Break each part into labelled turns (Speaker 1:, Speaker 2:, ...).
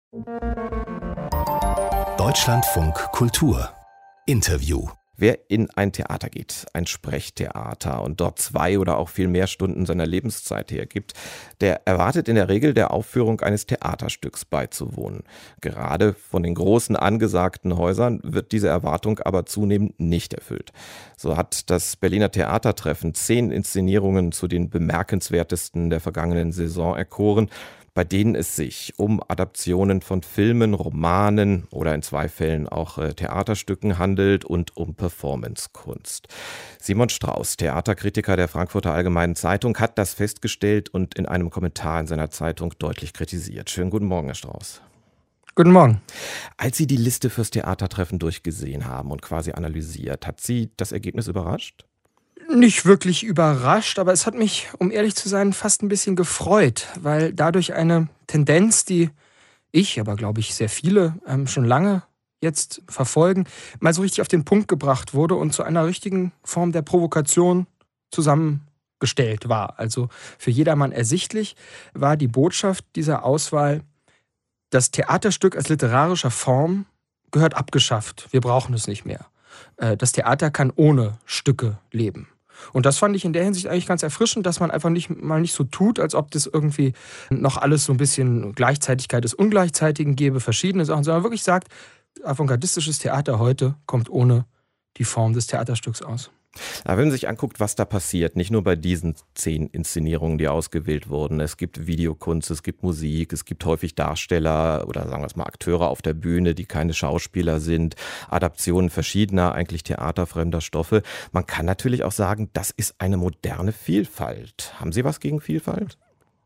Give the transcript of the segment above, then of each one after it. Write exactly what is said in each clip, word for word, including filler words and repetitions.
Speaker 1: Deutschlandfunk Kultur Interview.
Speaker 2: Wer in ein Theater geht, ein Sprechtheater und dort zwei oder auch viel mehr Stunden seiner Lebenszeit hergibt, der erwartet in der Regel der Aufführung eines Theaterstücks beizuwohnen. Gerade von den großen angesagten Häusern wird diese Erwartung aber zunehmend nicht erfüllt. So hat das Berliner Theatertreffen zehn Inszenierungen zu den bemerkenswertesten der vergangenen Saison erkoren, bei denen es sich um Adaptionen von Filmen, Romanen oder in zwei Fällen auch äh, Theaterstücken handelt und um Performancekunst. Simon Strauß, Theaterkritiker der Frankfurter Allgemeinen Zeitung, hat das festgestellt und in einem Kommentar in seiner Zeitung deutlich kritisiert. Schönen guten Morgen, Herr Strauß.
Speaker 3: Guten Morgen.
Speaker 2: Als Sie die Liste fürs Theatertreffen durchgesehen haben und quasi analysiert, hat Sie das Ergebnis überrascht?
Speaker 3: Nicht wirklich überrascht, aber es hat mich, um ehrlich zu sein, fast ein bisschen gefreut, weil dadurch eine Tendenz, die ich, aber glaube ich sehr viele ähm, schon lange jetzt verfolgen, mal so richtig auf den Punkt gebracht wurde und zu einer richtigen Form der Provokation zusammengestellt war. Also für jedermann ersichtlich war die Botschaft dieser Auswahl: Das Theaterstück als literarischer Form gehört abgeschafft. Wir brauchen es nicht mehr. Das Theater kann ohne Stücke leben. Und das fand ich in der Hinsicht eigentlich ganz erfrischend, dass man einfach nicht mal nicht so tut, als ob das irgendwie noch alles so ein bisschen Gleichzeitigkeit des Ungleichzeitigen gäbe, verschiedene Sachen, sondern wirklich sagt, avantgardistisches Theater heute kommt ohne die Form des Theaterstücks aus.
Speaker 2: Aber wenn man sich anguckt, was da passiert, nicht nur bei diesen zehn Inszenierungen, die ausgewählt wurden, es gibt Videokunst, es gibt Musik, es gibt häufig Darsteller oder sagen wir es mal Akteure auf der Bühne, die keine Schauspieler sind, Adaptionen verschiedener, eigentlich theaterfremder Stoffe. Man kann natürlich auch sagen, das ist eine moderne Vielfalt. Haben Sie was gegen Vielfalt?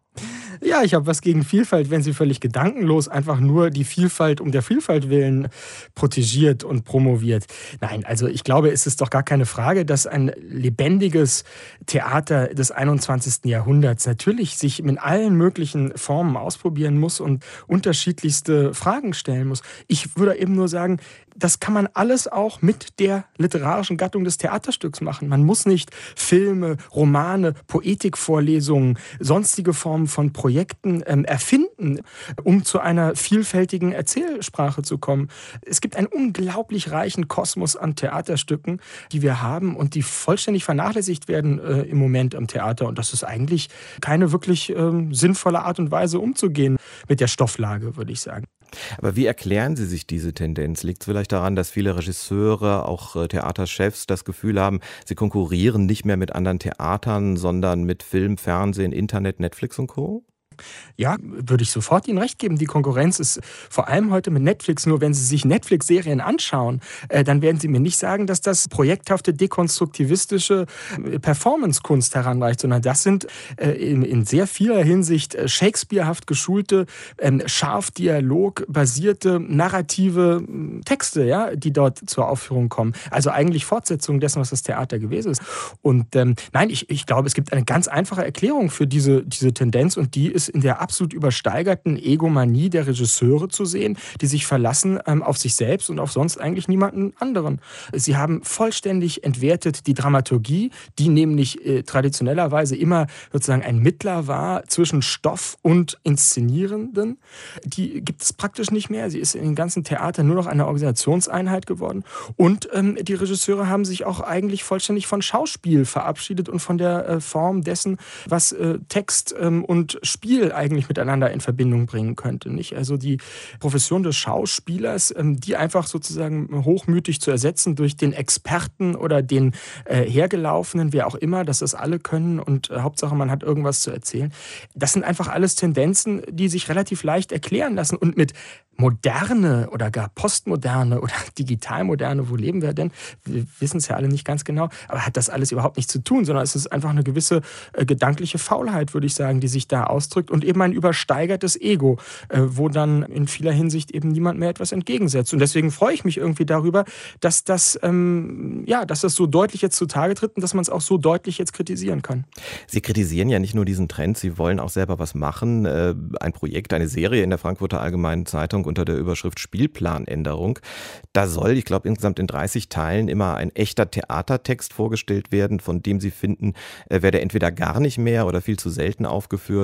Speaker 3: Ja, ich habe was gegen Vielfalt, wenn sie völlig gedankenlos einfach nur die Vielfalt um der Vielfalt willen protegiert und promoviert. Nein, also ich glaube, es ist doch gar keine Frage, dass ein lebendiges Theater des einundzwanzigsten Jahrhunderts natürlich sich in allen möglichen Formen ausprobieren muss und unterschiedlichste Fragen stellen muss. Ich würde eben nur sagen, das kann man alles auch mit der literarischen Gattung des Theaterstücks machen. Man muss nicht Filme, Romane, Poetikvorlesungen, sonstige Formen von Projekten ähm, erfinden, um zu einer vielfältigen Erzählsprache zu kommen. Es gibt einen unglaublich reichen Kosmos an Theaterstücken, die wir haben und die vollständig vernachlässigt werden äh, im Moment am Theater. Und das ist eigentlich keine wirklich ähm, sinnvolle Art und Weise umzugehen mit der Stofflage, würde ich sagen.
Speaker 2: Aber wie erklären Sie sich diese Tendenz? Liegt es vielleicht daran, dass viele Regisseure, auch äh, Theaterchefs das Gefühl haben, sie konkurrieren nicht mehr mit anderen Theatern, sondern mit Film, Fernsehen, Internet, Netflix und Co.?
Speaker 3: Ja, würde ich sofort Ihnen recht geben. Die Konkurrenz ist vor allem heute mit Netflix. Nur wenn Sie sich Netflix-Serien anschauen, äh, dann werden Sie mir nicht sagen, dass das projekthafte, dekonstruktivistische äh, Performance-Kunst heranreicht, sondern das sind äh, in, in sehr vieler Hinsicht äh, Shakespearehaft geschulte, äh, scharf dialogbasierte, narrative äh, Texte, ja, die dort zur Aufführung kommen. Also eigentlich Fortsetzung dessen, was das Theater gewesen ist. Und ähm, nein, ich, ich glaube, es gibt eine ganz einfache Erklärung für diese, diese Tendenz und die ist in der absolut übersteigerten Egomanie der Regisseure zu sehen, die sich verlassen ähm, auf sich selbst und auf sonst eigentlich niemanden anderen. Sie haben vollständig entwertet die Dramaturgie, die nämlich äh, traditionellerweise immer sozusagen ein Mittler war zwischen Stoff und Inszenierenden. Die gibt es praktisch nicht mehr. Sie ist in den ganzen Theatern nur noch eine Organisationseinheit geworden. Und ähm, die Regisseure haben sich auch eigentlich vollständig von Schauspiel verabschiedet und von der äh, Form dessen, was äh, Text ähm, und Spiel eigentlich miteinander in Verbindung bringen könnte. Nicht? Also die Profession des Schauspielers, die einfach sozusagen hochmütig zu ersetzen durch den Experten oder den äh, Hergelaufenen, wer auch immer, dass das alle können und äh, Hauptsache man hat irgendwas zu erzählen. Das sind einfach alles Tendenzen, die sich relativ leicht erklären lassen und mit moderne oder gar postmoderne oder digitalmoderne, wo leben wir denn? Wir wissen es ja alle nicht ganz genau, aber hat das alles überhaupt nichts zu tun, sondern es ist einfach eine gewisse äh, gedankliche Faulheit, würde ich sagen, die sich da ausdrückt und eben ein übersteigertes Ego, äh, wo dann in vieler Hinsicht eben niemand mehr etwas entgegensetzt. Und deswegen freue ich mich irgendwie darüber, dass das, ähm, ja, dass das so deutlich jetzt zutage tritt und dass man es auch so deutlich jetzt kritisieren kann.
Speaker 2: Sie kritisieren ja nicht nur diesen Trend, Sie wollen auch selber was machen. Äh, ein Projekt, eine Serie in der Frankfurter Allgemeinen Zeitung unter der Überschrift Spielplanänderung. Da soll, ich glaube, insgesamt in dreißig Teilen immer ein echter Theatertext vorgestellt werden, von dem Sie finden, äh, werde entweder gar nicht mehr oder viel zu selten aufgeführt und in jedem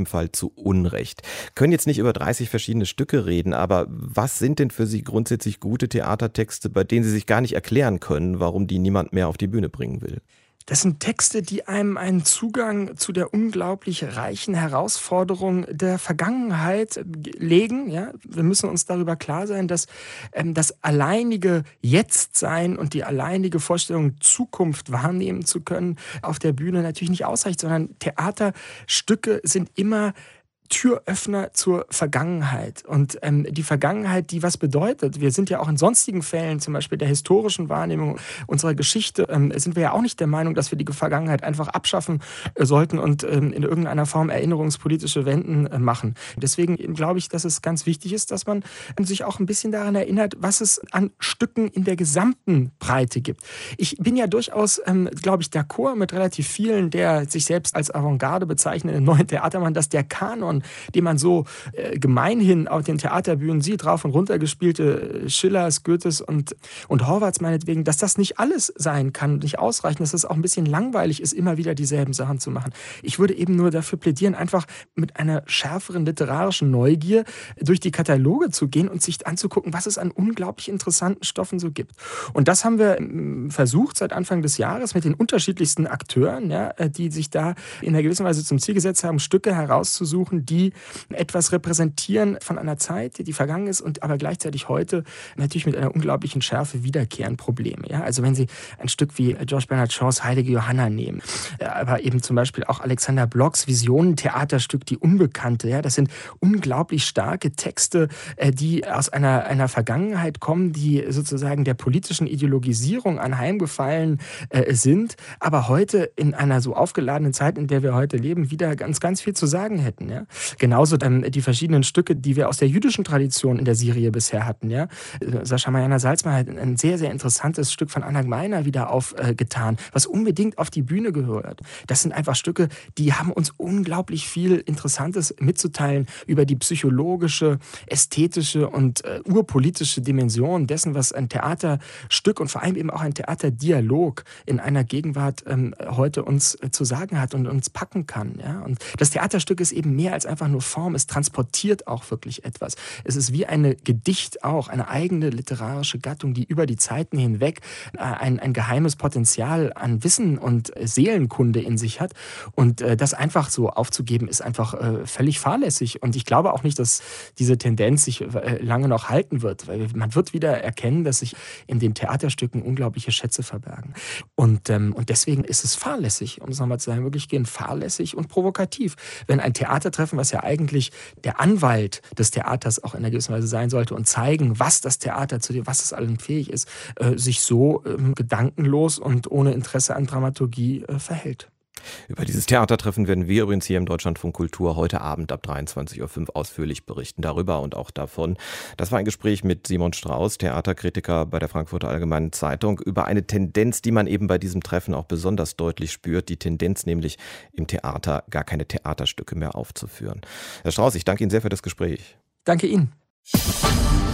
Speaker 2: jedem Fall zu Unrecht. Können jetzt nicht über dreißig verschiedene Stücke reden, aber was sind denn für Sie grundsätzlich gute Theatertexte, bei denen Sie sich gar nicht erklären können, warum die niemand mehr auf die Bühne bringen will?
Speaker 3: Das sind Texte, die einem einen Zugang zu der unglaublich reichen Herausforderung der Vergangenheit legen. Ja? Wir müssen uns darüber klar sein, dass ähm, das alleinige Jetztsein und die alleinige Vorstellung, Zukunft wahrnehmen zu können, auf der Bühne natürlich nicht ausreicht, sondern Theaterstücke sind immer Türöffner zur Vergangenheit. Und ähm, die Vergangenheit, die was bedeutet. Wir sind ja auch in sonstigen Fällen, zum Beispiel der historischen Wahrnehmung unserer Geschichte, ähm, sind wir ja auch nicht der Meinung, dass wir die Vergangenheit einfach abschaffen äh, sollten und ähm, in irgendeiner Form erinnerungspolitische Wenden äh, machen. Deswegen glaube ich, dass es ganz wichtig ist, dass man ähm, sich auch ein bisschen daran erinnert, was es an Stücken in der gesamten Breite gibt. Ich bin ja durchaus, ähm, glaube ich, d'accord mit relativ vielen der sich selbst als Avantgarde bezeichnenden neuen Theatermann, dass der Kanon, den man so äh, gemeinhin auf den Theaterbühnen sieht, rauf und runter gespielte äh, Schillers, Goethes und, und Horvaths meinetwegen, dass das nicht alles sein kann, nicht ausreichend, dass es auch ein bisschen langweilig ist, immer wieder dieselben Sachen zu machen. Ich würde eben nur dafür plädieren, einfach mit einer schärferen literarischen Neugier durch die Kataloge zu gehen und sich anzugucken, was es an unglaublich interessanten Stoffen so gibt. Und das haben wir ähm, versucht seit Anfang des Jahres mit den unterschiedlichsten Akteuren, ja, die sich da in einer gewissen Weise zum Ziel gesetzt haben, Stücke herauszusuchen, die etwas repräsentieren von einer Zeit, die vergangen ist und aber gleichzeitig heute natürlich mit einer unglaublichen Schärfe wiederkehren Probleme. Ja? Also wenn Sie ein Stück wie George Bernard Shaws Heilige Johanna nehmen, aber eben zum Beispiel auch Alexander Blocks Visionen-Theaterstück Die Unbekannte, ja? Das sind unglaublich starke Texte, die aus einer, einer Vergangenheit kommen, die sozusagen der politischen Ideologisierung anheimgefallen äh, sind, aber heute in einer so aufgeladenen Zeit, in der wir heute leben, wieder ganz, ganz viel zu sagen hätten. Ja? Genauso dann die verschiedenen Stücke, die wir aus der jüdischen Tradition in der Serie bisher hatten. Ja? Sascha Mariana Salzman hat ein sehr, sehr interessantes Stück von Anna Gmeiner wieder aufgetan, was unbedingt auf die Bühne gehört. Das sind einfach Stücke, die haben uns unglaublich viel Interessantes mitzuteilen über die psychologische, ästhetische und äh, urpolitische Dimension dessen, was ein Theaterstück und vor allem eben auch ein Theaterdialog in einer Gegenwart ähm, heute uns äh, zu sagen hat und uns packen kann. Ja? Und das Theaterstück ist eben mehr als einfach nur Form, es transportiert auch wirklich etwas. Es ist wie ein Gedicht auch, eine eigene literarische Gattung, die über die Zeiten hinweg äh, ein, ein geheimes Potenzial an Wissen und äh, Seelenkunde in sich hat. Und äh, das einfach so aufzugeben, ist einfach äh, völlig fahrlässig. Und ich glaube auch nicht, dass diese Tendenz sich äh, lange noch halten wird, weil man wird wieder erkennen, dass sich in den Theaterstücken unglaubliche Schätze verbergen. Und, ähm, und deswegen ist es fahrlässig, um es nochmal zu sagen, wirklich gehen fahrlässig und provokativ. Wenn ein Theatertreffen, was ja eigentlich der Anwalt des Theaters auch in einer gewissen Weise sein sollte und zeigen, was das Theater zu dem, was es allem fähig ist, äh, sich so ähm, gedankenlos und ohne Interesse an Dramaturgie äh, verhält.
Speaker 2: Über dieses Theatertreffen werden wir übrigens hier im Deutschlandfunk Kultur heute Abend ab dreiundzwanzig Uhr fünf ausführlich berichten, darüber und auch davon. Das war ein Gespräch mit Simon Strauß, Theaterkritiker bei der Frankfurter Allgemeinen Zeitung, über eine Tendenz, die man eben bei diesem Treffen auch besonders deutlich spürt, die Tendenz nämlich im Theater gar keine Theaterstücke mehr aufzuführen. Herr Strauß, ich danke Ihnen sehr für das Gespräch.
Speaker 3: Danke Ihnen.